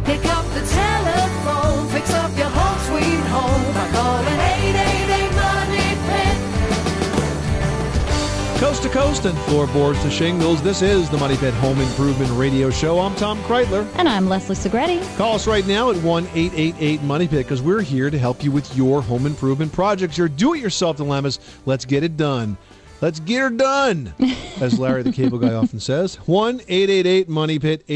Pick up the telephone, fix up your home sweet home by calling 888-MONEY-PIT. Coast to coast and floorboards to shingles, this is the Money Pit Home Improvement Radio Show. I'm Tom Kreitler. And I'm Leslie Segretti. Call us right now at 1-888-MONEY-PIT because we're here to help you with your home improvement projects, your do-it-yourself dilemmas. Let's get it done. Let's get her done, as Larry the Cable Guy often says. 1-888-MONEY-PIT,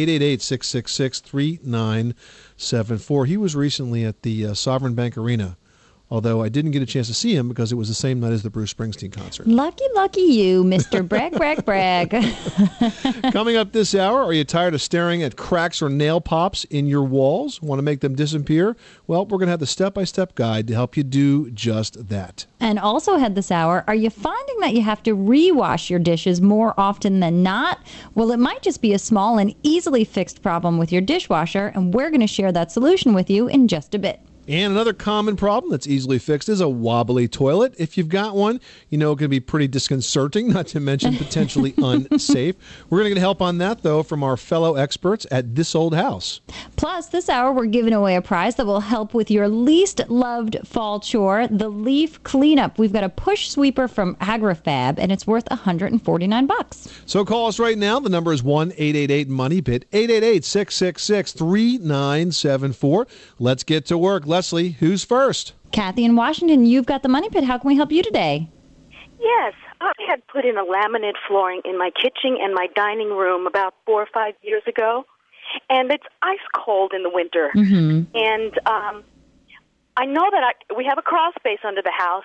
888-666-3974. He was recently at the Sovereign Bank Arena, although I didn't get a chance to see him because it was the same night as the Bruce Springsteen concert. Lucky you, Mr. Brag, brag, brag. Coming up this hour, are you tired of staring at cracks or nail pops in your walls? Want to make them disappear? Well, we're going to have the step-by-step guide to help you do just that. And also ahead this hour, are you finding that you have to rewash your dishes more often than not? Well, it might just be a small and easily fixed problem with your dishwasher, and we're going to share that solution with you in just a bit. And another common problem that's easily fixed is a wobbly toilet. If you've got one, you know it can be pretty disconcerting, not to mention potentially unsafe. We're going to get help on that, though, from our fellow experts at This Old House. Plus, this hour, we're giving away a prize that will help with your least loved fall chore, the leaf cleanup. We've got a push sweeper from AgriFab, and it's worth $149. So call us right now. The number is 1-888-MONEY-PIT, 888-666-3974. Let's get to work. Leslie, who's first? Kathy in Washington, you've got the Money Pit. How can we help you today? Yes, I had put in a laminate flooring in my kitchen and my dining room about 4 or 5 years ago, and it's ice cold in the winter. Mm-hmm. And I know that we have a crawl space under the house,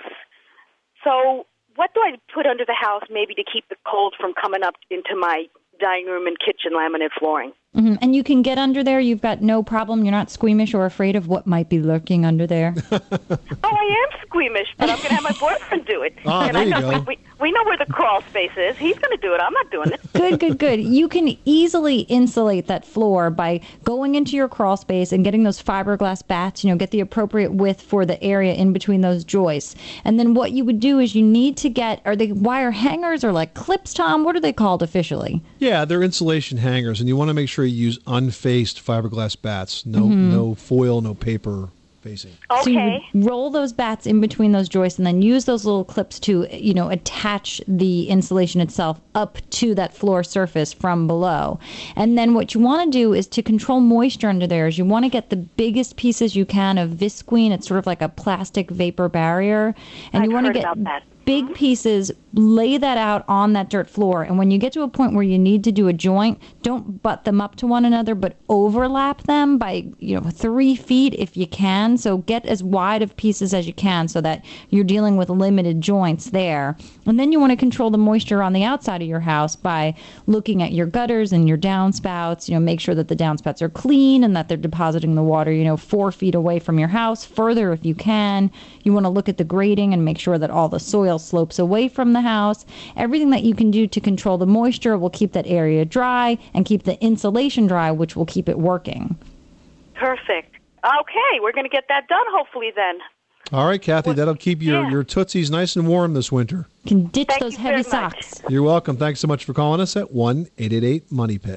so what do I put under the house maybe to keep the cold from coming up into my dining room and kitchen laminate flooring? Mm-hmm. And you can get under there. You've got no problem. You're not squeamish or afraid of what might be lurking under there. Oh, I am squeamish, but I'm going to have my boyfriend do it. And I there know you go. we know where the crawl space is. He's going to do it. I'm not doing it. Good. You can easily insulate that floor by going into your crawl space and getting those fiberglass bats, get the appropriate width for the area in between those joists. And then what you would do is you need to get, are they wire hangers or like clips, Tom? What are they called officially? Yeah, they're insulation hangers, and you want to make sure you use unfaced fiberglass bats. No foil, no paper facing. Okay. So you would roll those bats in between those joists and then use those little clips to, attach the insulation itself up to that floor surface from below. And then what you want to do is to control moisture under there is you want to get the biggest pieces you can of visqueen. It's sort of like a plastic vapor barrier. And I've you want to heard get about that. big pieces, lay that out on that dirt floor, and when you get to a point where you need to do a joint, don't butt them up to one another, but overlap them by 3 feet if you can. So get as wide of pieces as you can so that you're dealing with limited joints there. And then you want to control the moisture on the outside of your house by looking at your gutters and your downspouts. Make sure that the downspouts are clean and that they're depositing the water 4 feet away from your house, further if you can. You want to look at the grading and make sure that all the soil slopes away from the house. Everything that you can do to control the moisture will keep that area dry and keep the insulation dry, which will keep it working. Perfect. Okay, we're going to get that done hopefully then. All right, Kathy, that'll keep your Tootsies nice and warm this winter. You can ditch Thank those you heavy very much. socks. You're welcome. Thanks so much for calling us at 1-888-MONEY-PIT.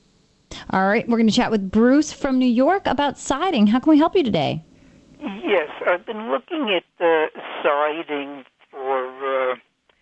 All right, we're going to chat with Bruce from New York about siding. How can we help you today? Yes, I've been looking at siding for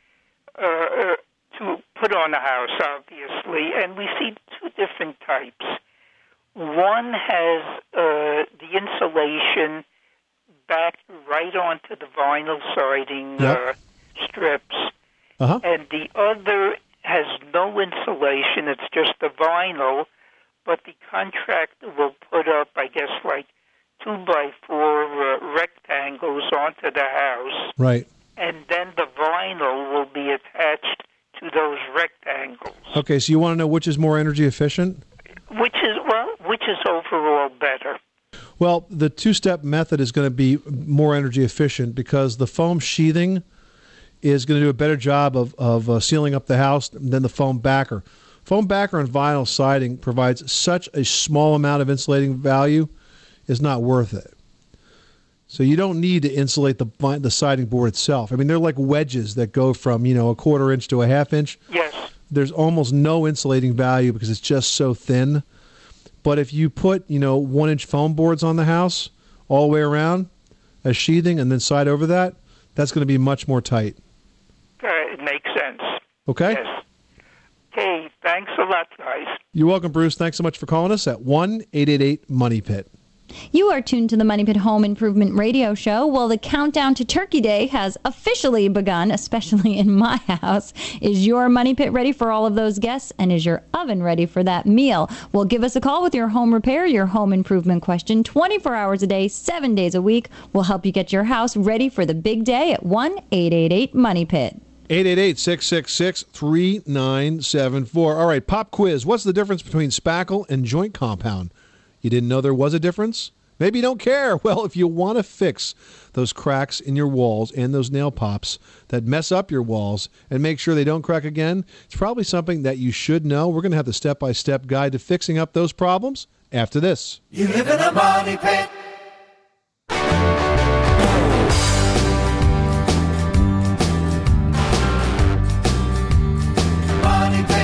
to put on a house, obviously, and we see two different types. One has the insulation backed right onto the vinyl siding strips, and the other has no insulation. It's just the vinyl, but the contractor will put up, I guess, like 2x4 rectangles onto the house. Right. And then the vinyl will be attached to those rectangles. Okay, so you want to know which is more energy efficient? Which is overall better? Well, the two-step method is going to be more energy efficient because the foam sheathing is going to do a better job of sealing up the house than the foam backer. Foam backer on vinyl siding provides such a small amount of insulating value, it's not worth it. So you don't need to insulate the siding board itself. I mean, they're like wedges that go from, a 1/4 inch to a 1/2 inch. Yes. There's almost no insulating value because it's just so thin. But if you put 1-inch foam boards on the house all the way around as sheathing and then side over that, that's going to be much more tight. It makes sense. Okay? Yes. Okay, thanks a lot, guys. You're welcome, Bruce. Thanks so much for calling us at 1-888-MONEY-PIT. You are tuned to the Money Pit Home Improvement Radio Show. Well, the countdown to Turkey Day has officially begun, especially in my house. Is your Money Pit ready for all of those guests? And is your oven ready for that meal? Well, give us a call with your home repair, your home improvement question, 24 hours a day, 7 days a week. We'll help you get your house ready for the big day at 1-888-MONEY-PIT. 888-666-3974. All right, pop quiz. What's the difference between spackle and joint compound? You didn't know there was a difference? Maybe you don't care. Well, if you want to fix those cracks in your walls and those nail pops that mess up your walls and make sure they don't crack again, it's probably something that you should know. We're going to have the step-by-step guide to fixing up those problems after this. You live in a money pit. Money pit.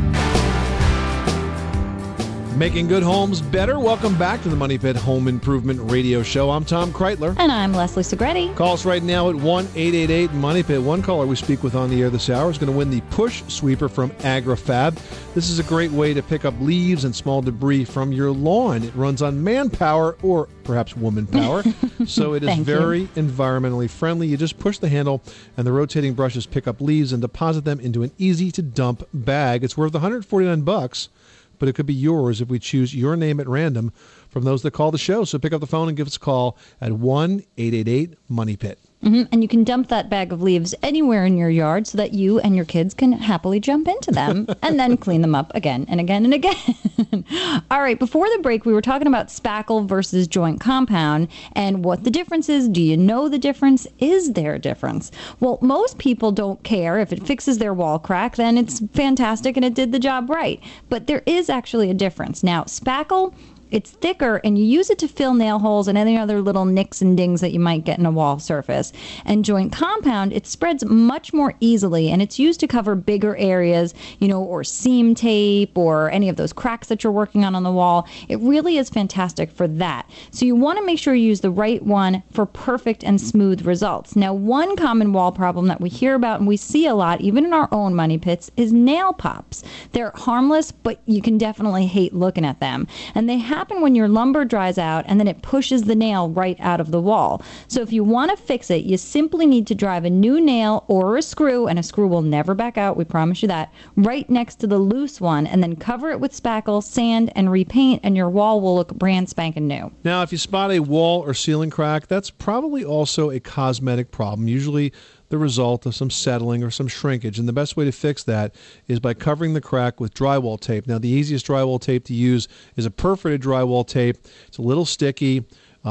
Making good homes better. Welcome back to the Money Pit Home Improvement Radio Show. I'm Tom Kreitler. And I'm Leslie Segretti. Call us right now at 1-888-MONEY-PIT. One caller we speak with on the air this hour is going to win the push sweeper from AgriFab. This is a great way to pick up leaves and small debris from your lawn. It runs on manpower or perhaps woman power, so it is very environmentally friendly. You just push the handle and the rotating brushes pick up leaves and deposit them into an easy-to-dump bag. It's worth $149. But it could be yours if we choose your name at random from those that call the show. So pick up the phone and give us a call at 1-888-MONEY-PIT. And you can dump that bag of leaves anywhere in your yard so that you and your kids can happily jump into them and then clean them up again and again and again. All right, before the break, we were talking about spackle versus joint compound and what the difference is. Do you know the difference? Is there a difference? Well, most people don't care. If it fixes their wall crack, then it's fantastic and it did the job right. But there is actually a difference. Now, spackle, it's thicker, and you use it to fill nail holes and any other little nicks and dings that you might get in a wall surface. And joint compound, it spreads much more easily, and it's used to cover bigger areas, or seam tape or any of those cracks that you're working on the wall. It really is fantastic for that. So you want to make sure you use the right one for perfect and smooth results. Now, one common wall problem that we hear about and we see a lot, even in our own money pits, is nail pops. They're harmless, but you can definitely hate looking at them. And they happen when your lumber dries out and then it pushes the nail right out of the wall. So if you want to fix it, you simply need to drive a new nail or a screw, and a screw will never back out, we promise you that, right next to the loose one, and then cover it with spackle, sand, and repaint, and your wall will look brand spanking new. Now, if you spot a wall or ceiling crack, that's probably also a cosmetic problem, usually the result of some settling or some shrinkage. And the best way to fix that is by covering the crack with drywall tape. Now, the easiest drywall tape to use is a perforated drywall tape. It's a little sticky.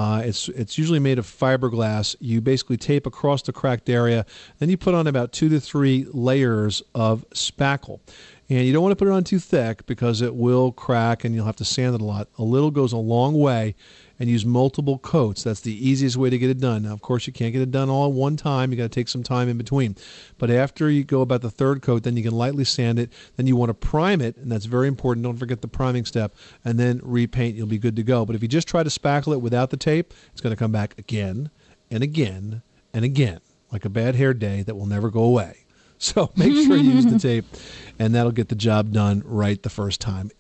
It's usually made of fiberglass. You basically tape across the cracked area. Then you put on about 2 to 3 layers of spackle. And you don't want to put it on too thick because it will crack and you'll have to sand it a lot. A little goes a long way, and use multiple coats. That's the easiest way to get it done. Now, of course, you can't get it done all at one time. You got to take some time in between. But after you go about the third coat, then you can lightly sand it. Then you want to prime it, and that's very important. Don't forget the priming step. And then repaint. You'll be good to go. But if you just try to spackle it without the tape, it's going to come back again and again and again, like a bad hair day that will never go away. So make sure you use the tape, and that'll get the job done right the first time.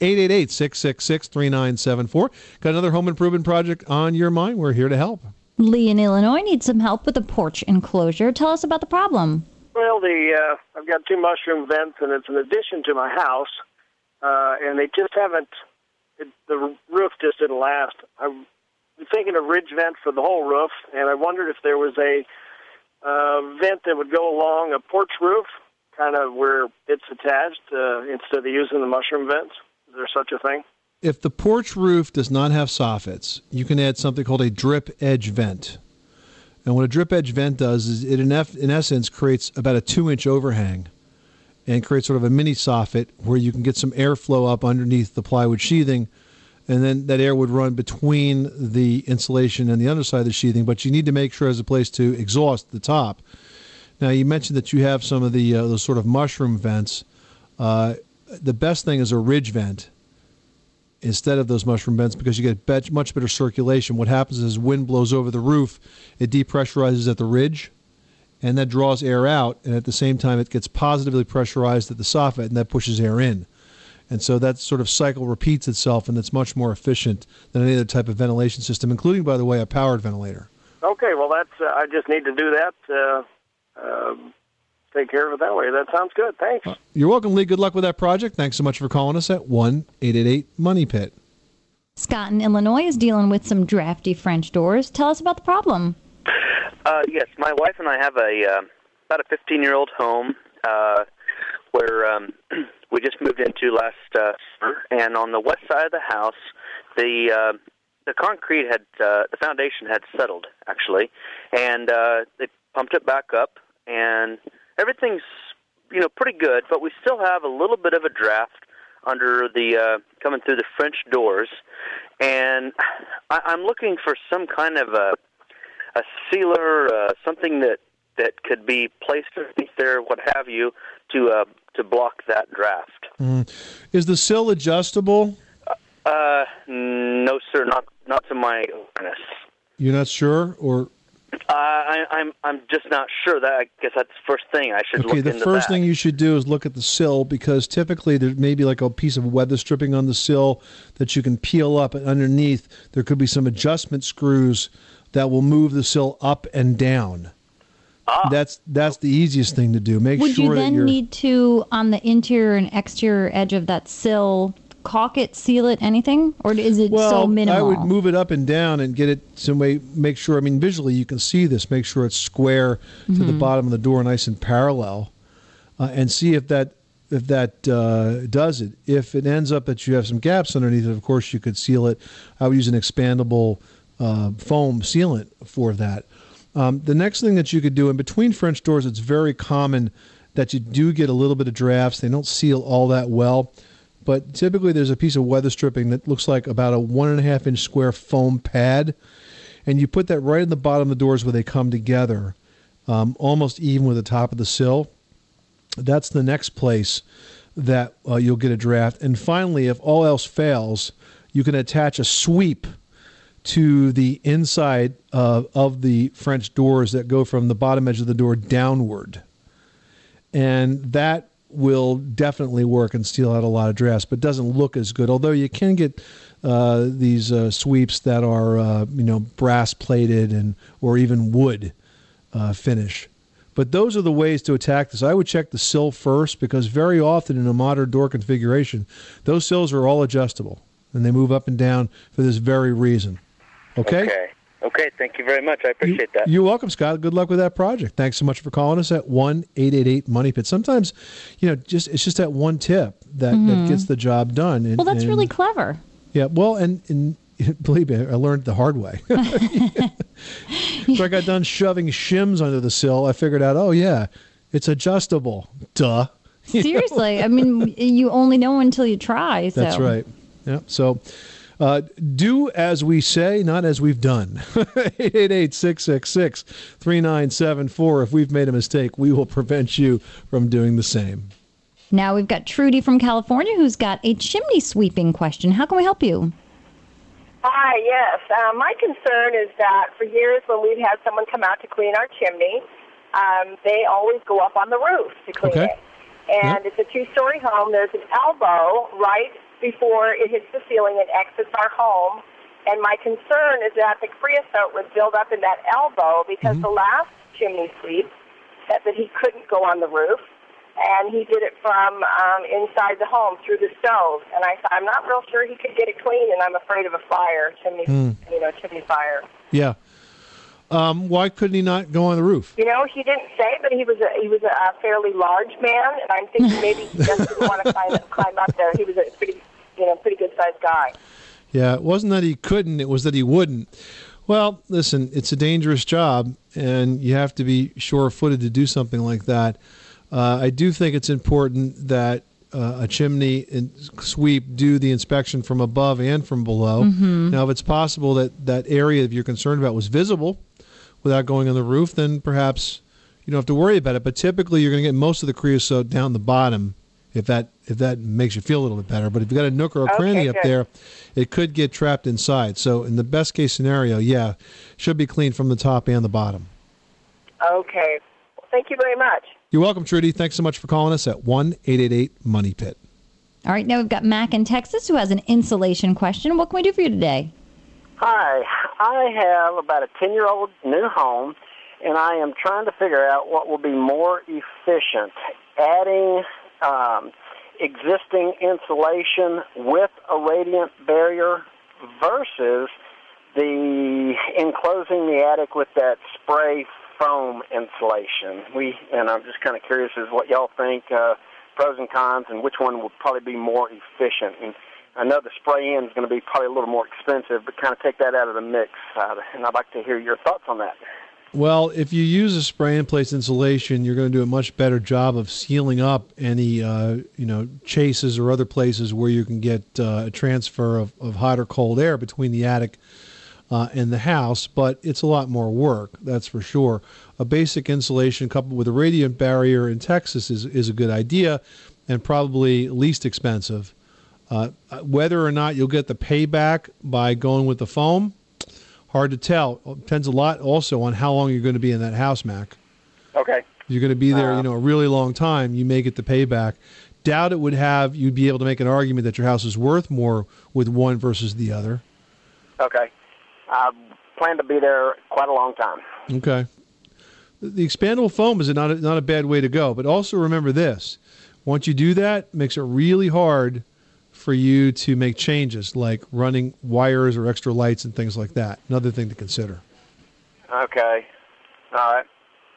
888-666-3974. Got another home improvement project on your mind? We're here to help. Lee in Illinois needs some help with a porch enclosure. Tell us about the problem. Well, I've got 2 mushroom vents, and it's an addition to my house, and they just haven't, the roof just didn't last. I'm thinking of ridge vent for the whole roof, and I wondered if there was a vent that would go along a porch roof, kind of where it's attached, instead of using the mushroom vents. Is there such a thing? If the porch roof does not have soffits, you can add something called a drip edge vent. And what a drip edge vent does is it, in essence, creates about a 2-inch overhang and creates sort of a mini soffit where you can get some airflow up underneath the plywood sheathing, and then that air would run between the insulation and the underside of the sheathing, but you need to make sure there's a place to exhaust the top. Now, you mentioned that you have some of those sort of mushroom vents. The best thing is a ridge vent. instead of those mushroom vents because you get much better circulation. What happens is wind blows over the roof, it depressurizes at the ridge, and that draws air out, and at the same time it gets positively pressurized at the soffit, and that pushes air in. And so that sort of cycle repeats itself, and it's much more efficient than any other type of ventilation system, including, by the way, a powered ventilator. Okay, well, that's I just need to do that. Take care of it that way. That sounds good. Thanks. You're welcome, Lee. Good luck with that project. Thanks so much for calling us at 1-888-MONEY-PIT. Scott in Illinois is dealing with some drafty French doors. Tell us about the problem. Yes, my wife and I have about a 15-year-old home where we just moved into last summer, and on the west side of the house, the concrete had the foundation had settled actually, and they pumped it back up, and everything's pretty good, but we still have a little bit of a draft under the coming through the French doors, and I'm looking for some kind of a sealer, something that could be placed underneath there, what have you, to block that draft. Is the sill adjustable? No, sir, not to my awareness. You're not sure, or? I'm just not sure. That I guess that's the first thing I should look into. Okay, the first thing you should do is look at the sill, because typically there may be like a piece of weather stripping on the sill that you can peel up, and underneath there could be some adjustment screws that will move the sill up and down. That's the easiest thing to do. Make Would sure you then that you're... need to, on the interior and exterior edge of that sill, caulk it, seal it, anything? Or is it so minimal? I would move it up and down and get it some way, make sure, I mean, visually you can see this, make sure it's square to the bottom of the door, nice and parallel, and see if that does it. If it ends up that you have some gaps underneath it, of course you could seal it. I would use an expandable foam sealant for that. The next thing that you could do, in between French doors, it's very common that you do get a little bit of drafts. They don't seal all that well. But typically there's a piece of weather stripping that looks like about a 1.5-inch square foam pad, and you put that right in the bottom of the doors where they come together, almost even with the top of the sill. That's the next place that you'll get a draft. And finally, if all else fails, you can attach a sweep to the inside of the French doors that go from the bottom edge of the door downward. And that will definitely work and steal out a lot of drafts, but doesn't look as good. Although you can get these sweeps that are brass plated and or even wood finish. But those are the ways to attack this. I would check the sill first, because very often in a modern door configuration, those sills are all adjustable and they move up and down for this very reason. Okay, thank you very much. I appreciate that. You're welcome, Scott. Good luck with that project. Thanks so much for calling us at 1-888-MONEY-PIT. Sometimes, it's just that one tip that gets the job done. And, that's really clever. Yeah, well, and believe me, I learned the hard way. So I got done shoving shims under the sill. I figured out, oh, yeah, it's adjustable. Duh. Seriously. I mean, you only know until you try. So. That's right. Yeah, so... do as we say, not as we've done. 888-666-3974. If we've made a mistake, we will prevent you from doing the same. Now we've got Trudy from California who's got a chimney sweeping question. How can we help you? Hi, yes. My concern is that for years when we've had someone come out to clean our chimney, they always go up on the roof to clean it. And it's a 2-story home. There's an elbow right before it hits the ceiling and exits our home. And my concern is that the creosote would build up in that elbow, because the last chimney sweep said that he couldn't go on the roof, and he did it from inside the home through the stove. And I thought, I'm not real sure he could get it clean, and I'm afraid of a fire, chimney fire. Yeah. Why couldn't he not go on the roof? He didn't say, but he was a fairly large man, and I'm thinking maybe he just didn't want to climb up there. He was a pretty good-sized guy. Yeah, it wasn't that he couldn't, it was that he wouldn't. Well, listen, it's a dangerous job, and you have to be sure-footed to do something like that. I do think it's important that a chimney and sweep do the inspection from above and from below. Now, if it's possible that area that you're concerned about was visible without going on the roof, then perhaps you don't have to worry about it. But typically, you're going to get most of the creosote down the bottom if that makes you feel a little bit better. But if you've got a nook or a cranny up there, it could get trapped inside. So in the best case scenario, yeah, should be cleaned from the top and the bottom. Okay. Well, thank you very much. You're welcome, Trudy. Thanks so much for calling us at 1-888-MONEY-PIT. All right, now we've got Mac in Texas who has an insulation question. What can we do for you today? Hi. I have about a 10-year-old new home, and I am trying to figure out what will be more efficient, adding existing insulation with a radiant barrier versus the enclosing the attic with that spray foam insulation. And I'm just kind of curious as what y'all think, pros and cons, and which one would probably be more efficient. And I know the spray-in is going to be probably a little more expensive, but kind of take that out of the mix. And I'd like to hear your thoughts on that. Well, if you use a spray-in-place insulation, you're going to do a much better job of sealing up any chases or other places where you can get a transfer of hot or cold air between the attic and the house. But it's a lot more work, that's for sure. A basic insulation coupled with a radiant barrier in Texas is a good idea and probably least expensive. Whether or not you'll get the payback by going with the foam, hard to tell. It depends a lot also on how long you're going to be in that house, Mac. Okay. If you're going to be there, a really long time, you may get the payback. Doubt it you'd be able to make an argument that your house is worth more with one versus the other. Okay. I plan to be there quite a long time. Okay. The expandable foam is not a bad way to go, but also remember this. Once you do that, it makes it really hard for you to make changes like running wires or extra lights and things like that. Another thing to consider. Okay. All right.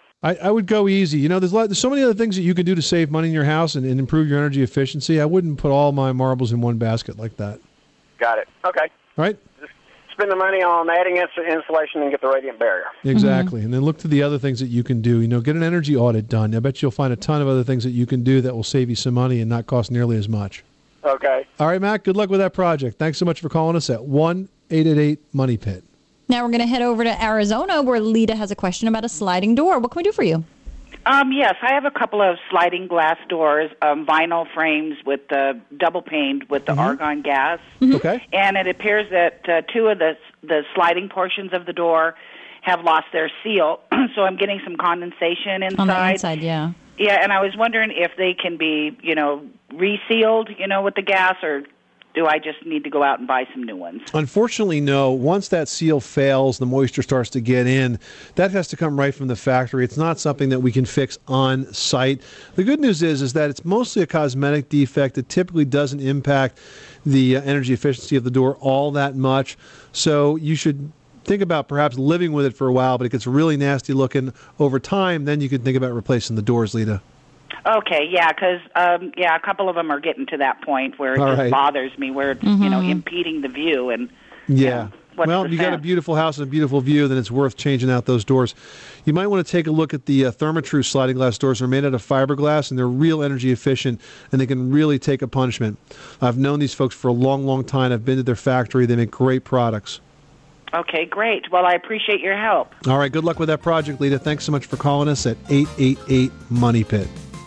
I would go easy. There's so many other things that you can do to save money in your house and improve your energy efficiency. I wouldn't put all my marbles in one basket like that. Got it. Okay. All right. Just spend the money on adding insulation and get the radiant barrier. Exactly. Mm-hmm. And then look to the other things that you can do. Get an energy audit done. I bet you'll find a ton of other things that you can do that will save you some money and not cost nearly as much. Okay. All right, Mac, good luck with that project. Thanks so much for calling us at 1-888-MONEY-PIT. Now we're going to head over to Arizona where Lita has a question about a sliding door. What can we do for you? Yes, I have a couple of sliding glass doors, vinyl frames with double paned with the argon gas. Mm-hmm. Okay. And it appears that two of the sliding portions of the door have lost their seal, so I'm getting some condensation inside. On the inside, yeah. Yeah, and I was wondering if they can be, resealed, with the gas, or do I just need to go out and buy some new ones? Unfortunately, no. Once that seal fails, the moisture starts to get in. That has to come right from the factory. It's not something that we can fix on site. The good news is that it's mostly a cosmetic defect. It typically doesn't impact the energy efficiency of the door all that much. So you should think about perhaps living with it for a while, but it gets really nasty looking over time. Then you can think about replacing the doors, Lita. Okay, yeah, because a couple of them are getting to that point where it just bothers me, where it's impeding the view. And yeah, well, you got a beautiful house and a beautiful view, then it's worth changing out those doors. You might want to take a look at the Therma-Tru sliding glass doors. They're made out of fiberglass, and they're real energy efficient, and they can really take a punishment. I've known these folks for a long, long time. I've been to their factory. They make great products. Okay, great. Well, I appreciate your help. All right, good luck with that project, Lita. Thanks so much for calling us at 888-MONEY-PIT.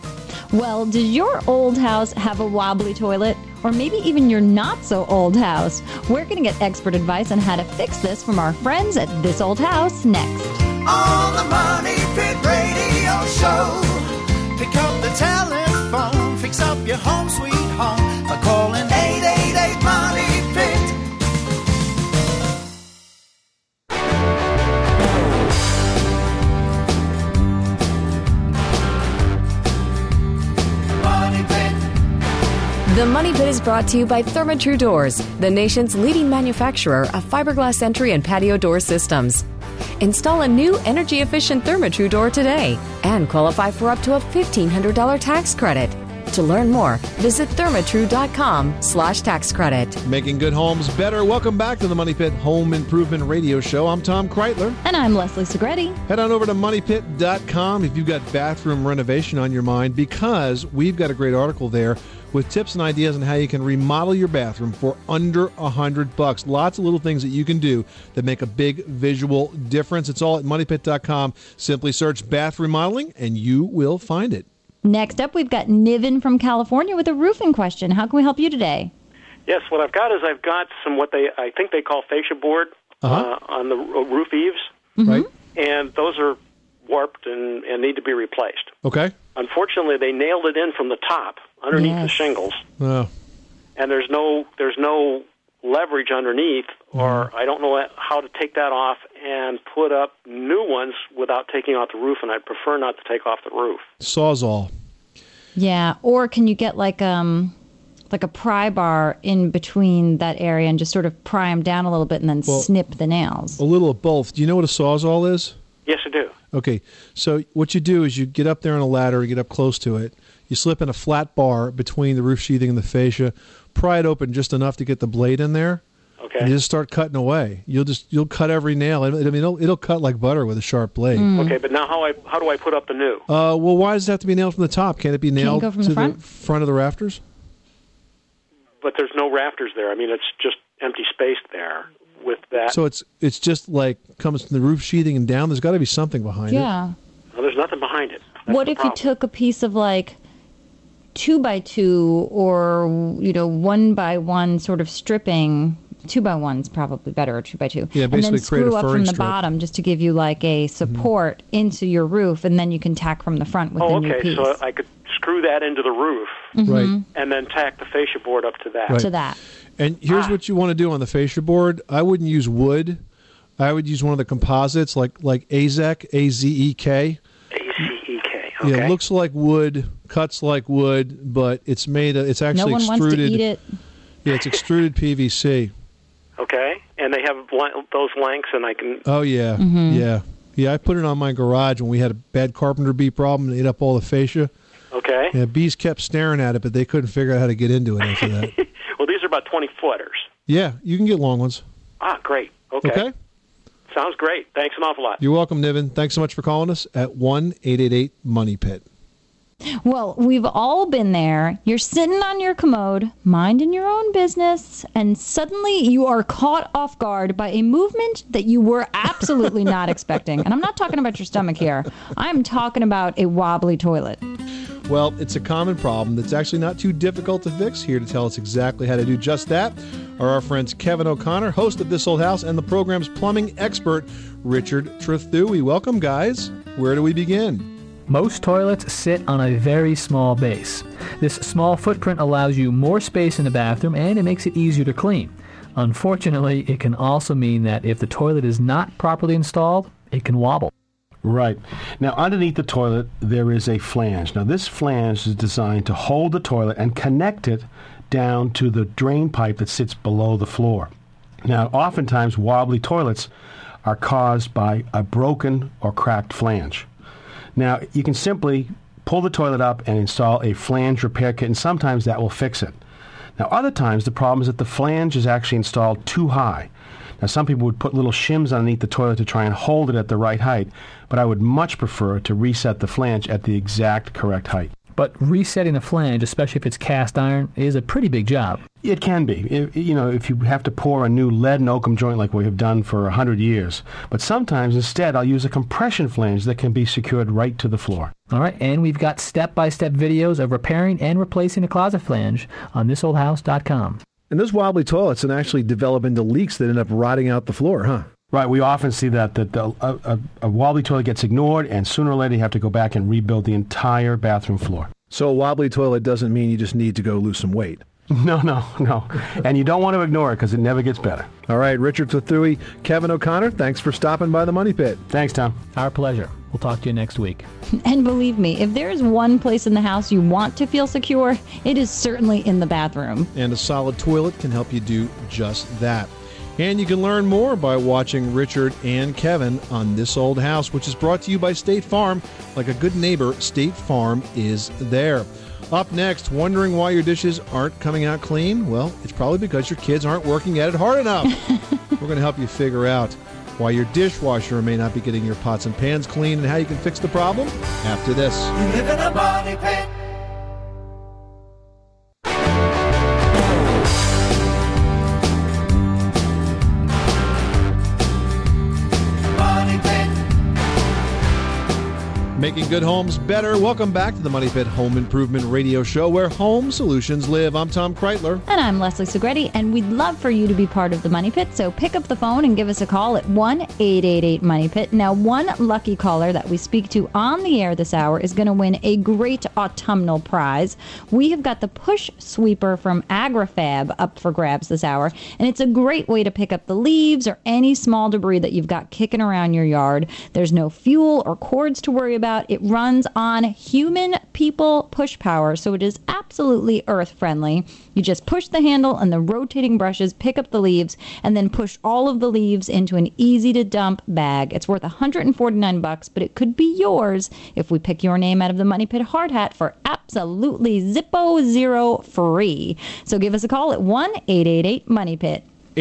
Well, does your old house have a wobbly toilet? Or maybe even your not-so-old house? We're going to get expert advice on how to fix this from our friends at This Old House next. On the Money Pit Radio Show, pick up the telephone, fix up your home sweet home by calling 888-MONEY-PIT. The Money Pit is brought to you by Therma-Tru Doors, the nation's leading manufacturer of fiberglass entry and patio door systems. Install a new energy-efficient Therma-Tru door today and qualify for up to a $1,500 tax credit. To learn more, visit thermatru.com/tax credit. Making good homes better. Welcome back to the Money Pit Home Improvement Radio Show. I'm Tom Kreitler. And I'm Leslie Segretti. Head on over to moneypit.com if you've got bathroom renovation on your mind, because we've got a great article there with tips and ideas on how you can remodel your bathroom for under $100. Lots of little things that you can do that make a big visual difference. It's all at moneypit.com. Simply search bath remodeling and you will find it. Next up, we've got Niven from California with a roofing question. How can we help you today? Yes, what I've got is some I think they call fascia board on the roof eaves. Mm-hmm. Right. And those are warped and need to be replaced. Okay. Unfortunately, they nailed it in from the top underneath the shingles. Oh. And there's no leverage underneath, or I don't know how to take that off and put up new ones without taking off the roof, and I'd prefer not to take off the roof. Sawzall. Yeah, or can you get like a pry bar in between that area and just sort of pry them down a little bit and then snip the nails? A little of both. Do you know what a Sawzall is? Yes, I do. Okay, so what you do is you get up there on a ladder, you get up close to it, you slip in a flat bar between the roof sheathing and the fascia, pry it open just enough to get the blade in there, okay, and you just start cutting away. You'll cut every nail. I mean, it'll cut like butter with a sharp blade. Okay, but now how do I put up the new? Well, why does it have to be nailed from the top? Can't it be nailed go from to the front? the front of the rafters? But there's no rafters there. I mean, it's just empty space there with that. So it's just like comes from the roof sheathing and down. There's got to be something behind it. Yeah. Well, there's nothing behind it. What if you took a piece of like 2x2 or 1x1 sort of stripping? 2x1's probably better, or 2x2. Yeah, basically and then create a screw up furring from the strip. bottom just to give you like a support into your roof, and then you can tack from the front with a new piece. So I could screw that into the roof, Right. and then tack the fascia board up to that. Right. To that. And here's what you want to do on the fascia board. I wouldn't use wood. I would use one of the composites like AZEK, AZEK. AZEK. Yeah, Okay. it looks like wood, cuts like wood, but it's it's actually No one extruded. wants to eat it. Yeah, it's extruded PVC. Okay, and they have those lengths, and I can. Oh yeah, yeah. I put it on my garage when we had a bad carpenter bee problem and ate up all the fascia. Okay. Yeah, bees kept staring at it, but they couldn't figure out how to get into it after that. Well, these are about 20-footers. Yeah, you can get long ones. Ah, great. Okay. Sounds great. Thanks an awful lot. You're welcome, Niven. Thanks so much for calling us at 1-888-MONEY-PIT. Well, we've all been there. You're sitting on your commode, minding your own business, and suddenly you are caught off guard by a movement that you were absolutely not expecting. And I'm not talking about your stomach here. I'm talking about a wobbly toilet. Well, it's a common problem that's actually not too difficult to fix. Here to tell us exactly how to do just that are our friends Kevin O'Connor, host of This Old House, and the program's plumbing expert, Richard Trethewey. Welcome, guys. Where do we begin? Most toilets sit on a very small base. This small footprint allows you more space in the bathroom, and it makes it easier to clean. Unfortunately, it can also mean that if the toilet is not properly installed, it can wobble. Right. Now, underneath the toilet, there is a flange. Now, this flange is designed to hold the toilet and connect it down to the drain pipe that sits below the floor. Now, oftentimes, wobbly toilets are caused by a broken or cracked flange. Now, you can simply pull the toilet up and install a flange repair kit, and sometimes that will fix it. Now, other times, the problem is that the flange is actually installed too high. Now, some people would put little shims underneath the toilet to try and hold it at the right height, but I would much prefer to reset the flange at the exact correct height. But resetting the flange, especially if it's cast iron, is a pretty big job. It can be. If you have to pour a new lead and oakum joint like we have done for 100 years. But sometimes, instead, I'll use a compression flange that can be secured right to the floor. All right, and we've got step-by-step videos of repairing and replacing a closet flange on thisoldhouse.com. And those wobbly toilets can actually develop into leaks that end up rotting out the floor, huh? Right, we often see that a wobbly toilet gets ignored, and sooner or later you have to go back and rebuild the entire bathroom floor. So a wobbly toilet doesn't mean you just need to go lose some weight. No. And you don't want to ignore it because it never gets better. All right, Richard Trethewey, Kevin O'Connor, thanks for stopping by the Money Pit. Thanks, Tom. Our pleasure. We'll talk to you next week. And believe me, if there is one place in the house you want to feel secure, it is certainly in the bathroom. And a solid toilet can help you do just that. And you can learn more by watching Richard and Kevin on This Old House, which is brought to you by State Farm. Like a good neighbor, State Farm is there. Up next, wondering why your dishes aren't coming out clean? Well, it's probably because your kids aren't working at it hard enough. We're going to help you figure out why your dishwasher may not be getting your pots and pans clean and how you can fix the problem after this. You live in a money pit. Making good homes better. Welcome back to the Money Pit Home Improvement Radio Show, where home solutions live. I'm Tom Kreitler. And I'm Leslie Segretti, and we'd love for you to be part of the Money Pit, so pick up the phone and give us a call at 1-888-MONEY-PIT. Now, one lucky caller that we speak to on the air this hour is going to win a great autumnal prize. We have got the push sweeper from AgriFab up for grabs this hour, and it's a great way to pick up the leaves or any small debris that you've got kicking around your yard. There's no fuel or cords to worry about. It runs on human people push power, so it is absolutely earth friendly. You just push the handle and the rotating brushes pick up the leaves and then push all of the leaves into an easy to dump bag. It's worth $149, but it could be yours if we pick your name out of the Money Pit hard hat for absolutely Zippo Zero free. So give us a call at 1-888-MONEY-PIT.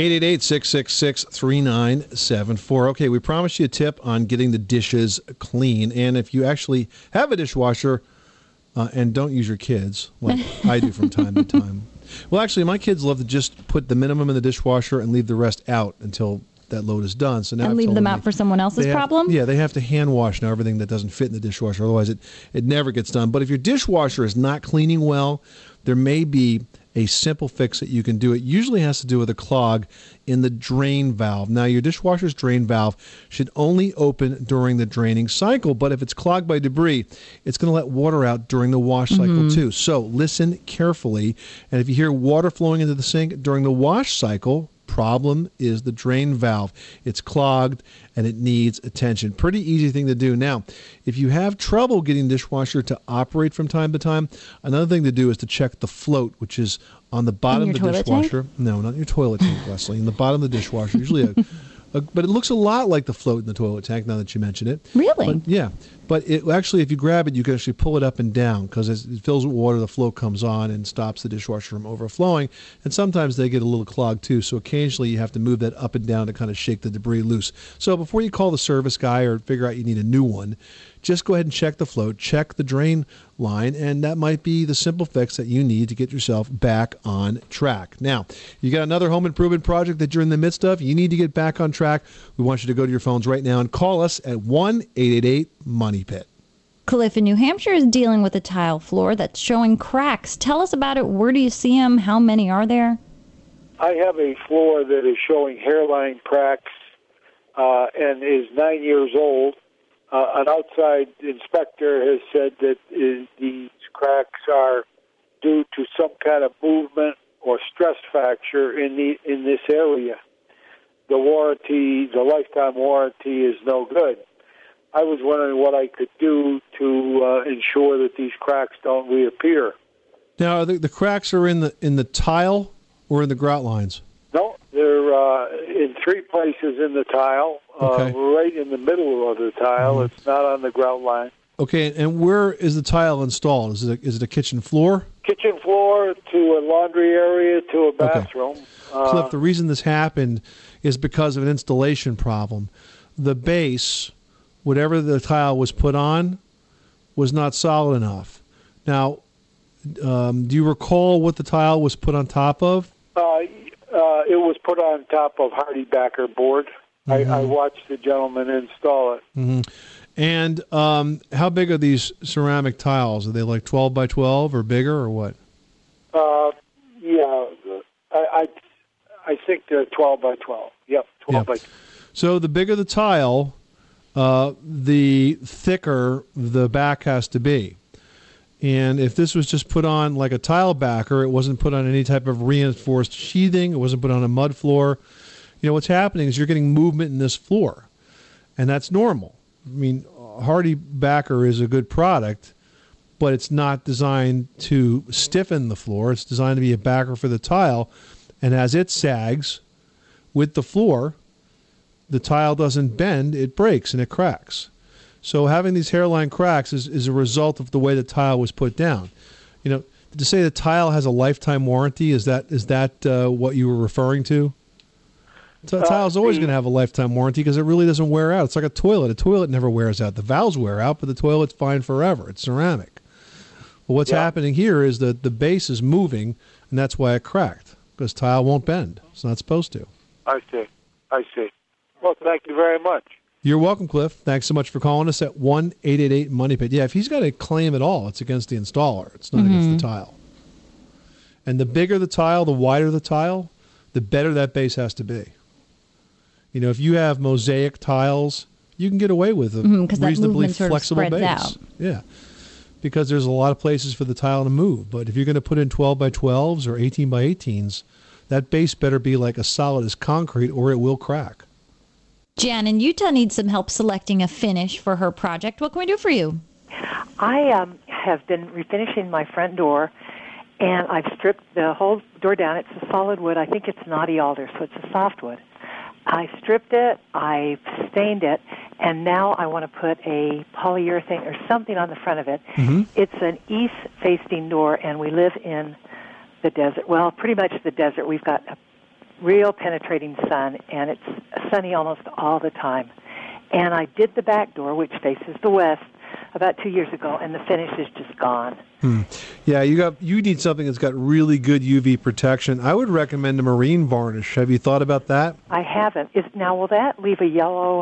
888-666-3974. Okay, we promised you a tip on getting the dishes clean. And if you actually have a dishwasher and don't use your kids, like I do from time to time. Well, actually, my kids love to just put the minimum in the dishwasher and leave the rest out until that load is done. So now and leave them out for someone else's problem? Yeah, they have to hand wash now everything that doesn't fit in the dishwasher. Otherwise, it never gets done. But if your dishwasher is not cleaning well, there may be a simple fix that you can do. It usually has to do with a clog in the drain valve. Now, your dishwasher's drain valve should only open during the draining cycle, but if it's clogged by debris, it's going to let water out during the wash cycle too. So listen carefully, and if you hear water flowing into the sink during the wash cycle, problem is the drain valve. It's clogged and it needs attention. Pretty easy thing to do. Now, if you have trouble getting the dishwasher to operate from time to time, another thing to do is to check the float, which is on the bottom of the dishwasher. Tank? No, not your toilet tank, Leslie. In the bottom of the dishwasher, usually but it looks a lot like the float in the toilet tank now that you mention it. Really? But, yeah. But it actually, if you grab it, you can actually pull it up and down because as it fills with water, the float comes on and stops the dishwasher from overflowing. And sometimes they get a little clogged too. So occasionally you have to move that up and down to kind of shake the debris loose. So before you call the service guy or figure out you need a new one, just go ahead and check the float, check the drain line, and that might be the simple fix that you need to get yourself back on track. Now, you got another home improvement project that you're in the midst of. You need to get back on track. We want you to go to your phones right now and call us at 1-888-MONEY-PIT. Cliff in New Hampshire is dealing with a tile floor that's showing cracks. Tell us about it. Where do you see them? How many are there? I have a floor that is showing hairline cracks and is 9 years old. An outside inspector has said that these cracks are due to some kind of movement or stress fracture in this area. The lifetime warranty is no good. I was wondering what I could do to ensure that these cracks don't reappear. Now, the cracks are in the tile or in the grout lines? No, they're in three places in the tile. Okay. Right in the middle of the tile. Mm-hmm. It's not on the grout line. Okay, and where is the tile installed? Is it a kitchen floor? Kitchen floor to a laundry area to a bathroom. Okay. Cliff, the reason this happened is because of an installation problem. The base, whatever the tile was put on, was not solid enough. Now, do you recall what the tile was put on top of? It was put on top of HardieBacker board. Mm-hmm. I watched the gentleman install it. Mm-hmm. And how big are these ceramic tiles? Are they like 12 by 12 or bigger or what? Yeah, I think they're 12 by 12. Yep, 12 by 12. So the bigger the tile, the thicker the back has to be. And if this was just put on like a tile backer, it wasn't put on any type of reinforced sheathing, it wasn't put on a mud floor, what's happening is you're getting movement in this floor. And that's normal. I mean, HardieBacker is a good product, but it's not designed to stiffen the floor. It's designed to be a backer for the tile. And as it sags with the floor, the tile doesn't bend, it breaks and it cracks. So having these hairline cracks is a result of the way the tile was put down. To say the tile has a lifetime warranty, is that what you were referring to? The tile's always going to have a lifetime warranty because it really doesn't wear out. It's like a toilet. A toilet never wears out. The valves wear out, but the toilet's fine forever. It's ceramic. Well, what's happening here is that the base is moving, and that's why it cracked, because tile won't bend. It's not supposed to. I see. Well, thank you very much. You're welcome, Cliff. Thanks so much for calling us at 1-888-MONEY-PIT. Yeah, if he's got a claim at all, it's against the installer. It's not against the tile. And the bigger the tile, the wider the tile, the better that base has to be. You know, if you have mosaic tiles, you can get away with a reasonably flexible base. Out. Yeah, because there's a lot of places for the tile to move. But if you're going to put in 12 by 12s or 18 by 18s, that base better be like as solid as concrete or it will crack. Jan in Utah needs some help selecting a finish for her project. What can we do for you? I have been refinishing my front door, and I've stripped the whole door down. It's a solid wood. I think it's knotty alder, so it's a softwood. I stripped it, I stained it, and now I want to put a polyurethane or something on the front of it. It's an east-facing door, and we live in the desert. Well, pretty much the desert. We've got a real penetrating sun, and it's sunny almost all the time. And I did the back door, which faces the west, about 2 years ago, and the finish is just gone. Yeah, you need something that's got really good UV protection. I would recommend a marine varnish. Have you thought about that? I haven't. Will that leave a yellow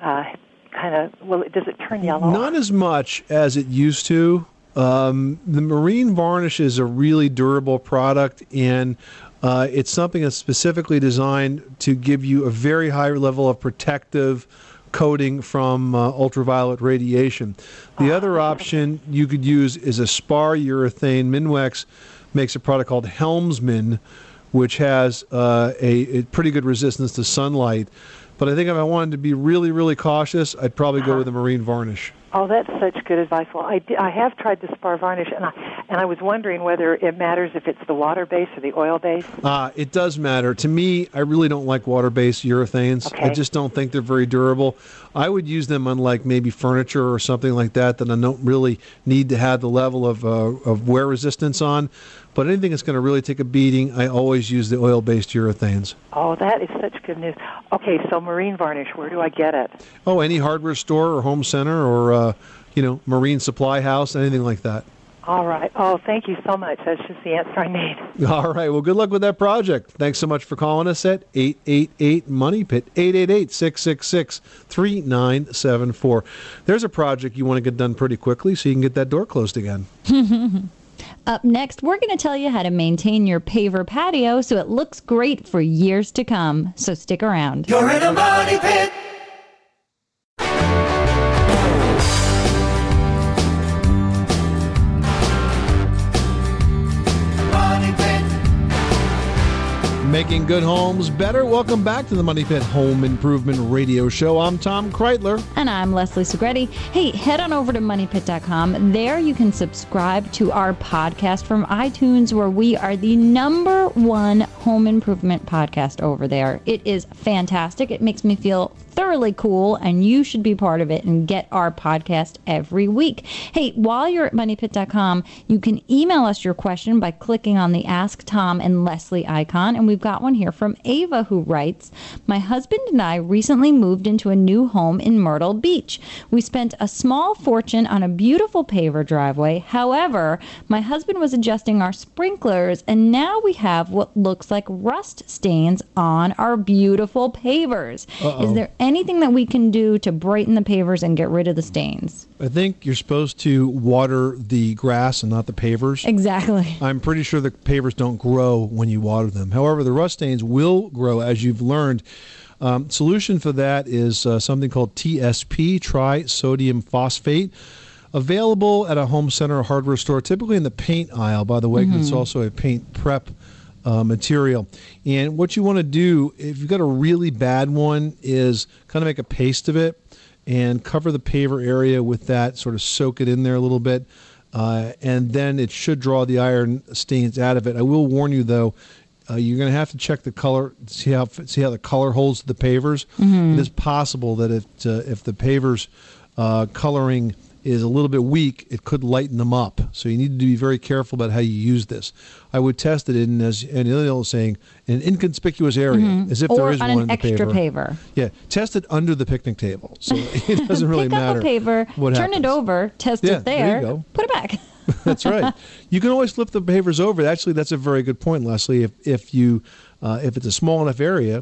does it turn yellow? Not as much as it used to. The marine varnish is a really durable product, and it's something that's specifically designed to give you a very high level of protective coating from ultraviolet radiation. The other option you could use is a spar urethane. Minwex makes a product called Helmsman, which has a pretty good resistance to sunlight. But I think if I wanted to be really, really cautious, I'd probably go with a marine varnish. Oh, that's such good advice. Well, I have tried the spar varnish, and I was wondering whether it matters if it's the water base or the oil base. It does matter. To me, I really don't like water-based urethanes. Okay. I just don't think they're very durable. I would use them on like maybe furniture or something like that I don't really need to have the level of wear resistance on. But anything that's going to really take a beating, I always use the oil-based urethanes. Oh, that is such good news. Okay, so marine varnish, where do I get it? Oh, any hardware store or home center or, marine supply house, anything like that. All right. Oh, thank you so much. That's just the answer I need. All right. Well, good luck with that project. Thanks so much for calling us at 888-MONEY-PIT, 888-666-3974. There's a project you want to get done pretty quickly so you can get that door closed again. Up next, we're going to tell you how to maintain your paver patio so it looks great for years to come. So stick around. You're in a money pit. Making good homes better. Welcome back to the Money Pit Home Improvement Radio Show. I'm Tom Kreitler. And I'm Leslie Segretti. Hey, head on over to moneypit.com. There you can subscribe to our podcast from iTunes, where we are the #1 home improvement podcast over there. It is fantastic. It makes me feel thoroughly cool, and you should be part of it and get our podcast every week. Hey, while you're at moneypit.com, you can email us your question by clicking on the Ask Tom and Leslie icon, and we've got one here from Ava, who writes, "My husband and I recently moved into a new home in Myrtle Beach. We spent a small fortune on a beautiful paver driveway. However, my husband was adjusting our sprinklers, and now we have what looks like rust stains on our beautiful pavers. Is there anything that we can do to brighten the pavers and get rid of the stains?" I think you're supposed to water the grass and not the pavers. Exactly. I'm pretty sure the pavers don't grow when you water them. However, the rust stains will grow, as you've learned. Solution for that is something called TSP, trisodium phosphate, available at a home center or hardware store, typically in the paint aisle, by the way, because it's also a paint prep material. And what you want to do, if you've got a really bad one, is kind of make a paste of it and cover the paver area with that, sort of soak it in there a little bit, and then it should draw the iron stains out of it. I will warn you, though, you're going to have to check the color, see how the color holds to the pavers. It is possible that if the pavers coloring is a little bit weak, it could lighten them up. So you need to be very careful about how you use this. I would test it in, as Anil was saying, an inconspicuous area, as if there is one in the paver. Or an extra paver. Yeah, test it under the picnic table, so it doesn't really matter. Pick up a paver, turn it over, test it there, you go. Put it back. That's right. You can always flip the pavers over. Actually, that's a very good point, Leslie. If it's a small enough area,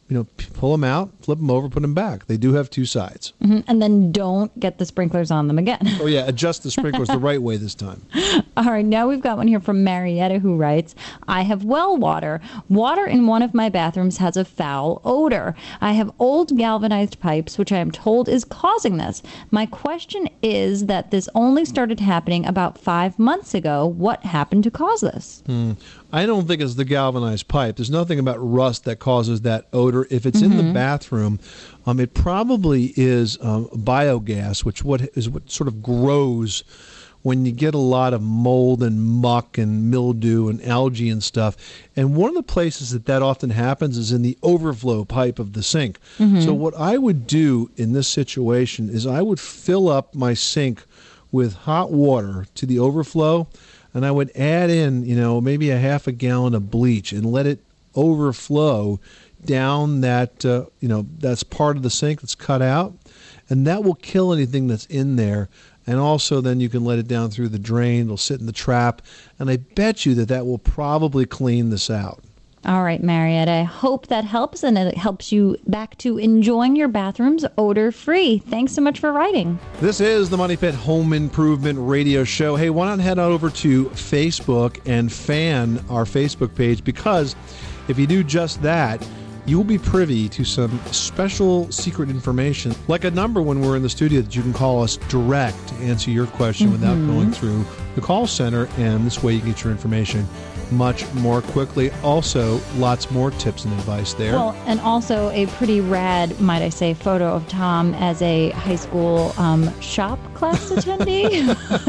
pull them out, flip them over, put them back. They do have two sides. Mm-hmm. And then don't get the sprinklers on them again. Oh, yeah. Adjust the sprinklers the right way this time. All right. Now we've got one here from Marietta who writes, I have well water. Water in one of my bathrooms has a foul odor. I have old galvanized pipes, which I am told is causing this. My question is that this only started happening about 5 months ago. What happened to cause this? I don't think it's the galvanized pipe. There's nothing about rust that causes that odor. If it's in the bathroom, it probably is biogas, which is what sort of grows when you get a lot of mold and muck and mildew and algae and stuff. And one of the places that often happens is in the overflow pipe of the sink. So what I would do in this situation is I would fill up my sink with hot water to the overflow, and I would add in, maybe a half a gallon of bleach and let it overflow down that, that's part of the sink that's cut out, and that will kill anything that's in there. And also then you can let it down through the drain. It'll sit in the trap, and I bet you that will probably clean this out. All right, Marietta, I hope that helps, and it helps you back to enjoying your bathrooms odor-free. Thanks so much for writing. This is the Money Pit Home Improvement Radio Show. Hey, why not head on over to Facebook and fan our Facebook page, because if you do just that, you will be privy to some special secret information, like a number when we're in the studio that you can call us direct to answer your question without going through the call center, and this way you get your information much more quickly. Also, lots more tips and advice there. Well, and also a pretty rad, might I say, photo of Tom as a high school shop class attendee.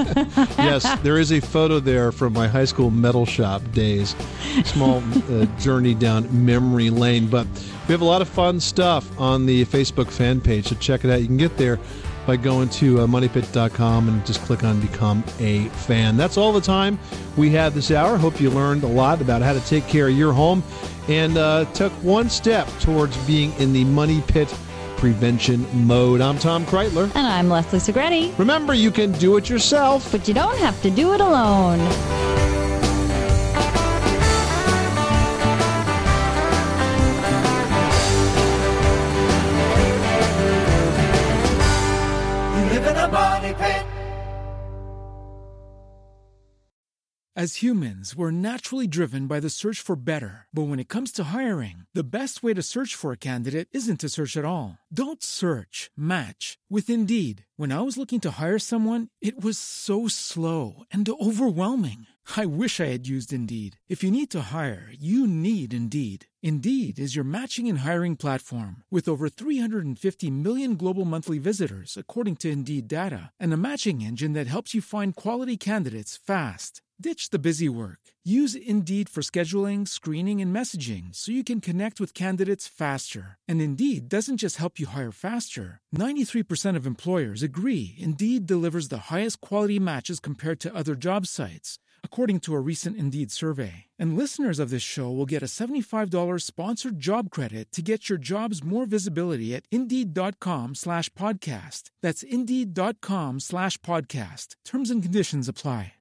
Yes, there is a photo there from my high school metal shop days. Small journey down memory lane. But we have a lot of fun stuff on the Facebook fan page, so check it out. You can get there by going to moneypit.com and just click on Become a Fan. That's all the time we have this hour. Hope you learned a lot about how to take care of your home and took one step towards being in the Money Pit prevention mode. I'm Tom Kreitler. And I'm Leslie Segretti. Remember, you can do it yourself, but you don't have to do it alone. As humans, we're naturally driven by the search for better. But when it comes to hiring, the best way to search for a candidate isn't to search at all. Don't search, match with Indeed. When I was looking to hire someone, it was so slow and overwhelming. I wish I had used Indeed. If you need to hire, you need Indeed. Indeed is your matching and hiring platform with over 350 million global monthly visitors, according to Indeed data, and a matching engine that helps you find quality candidates fast. Ditch the busy work. Use Indeed for scheduling, screening, and messaging so you can connect with candidates faster. And Indeed doesn't just help you hire faster. 93% of employers agree Indeed delivers the highest quality matches compared to other job sites, according to a recent Indeed survey. And listeners of this show will get a $75 sponsored job credit to get your jobs more visibility at Indeed.com/podcast. That's Indeed.com/podcast. Terms and conditions apply.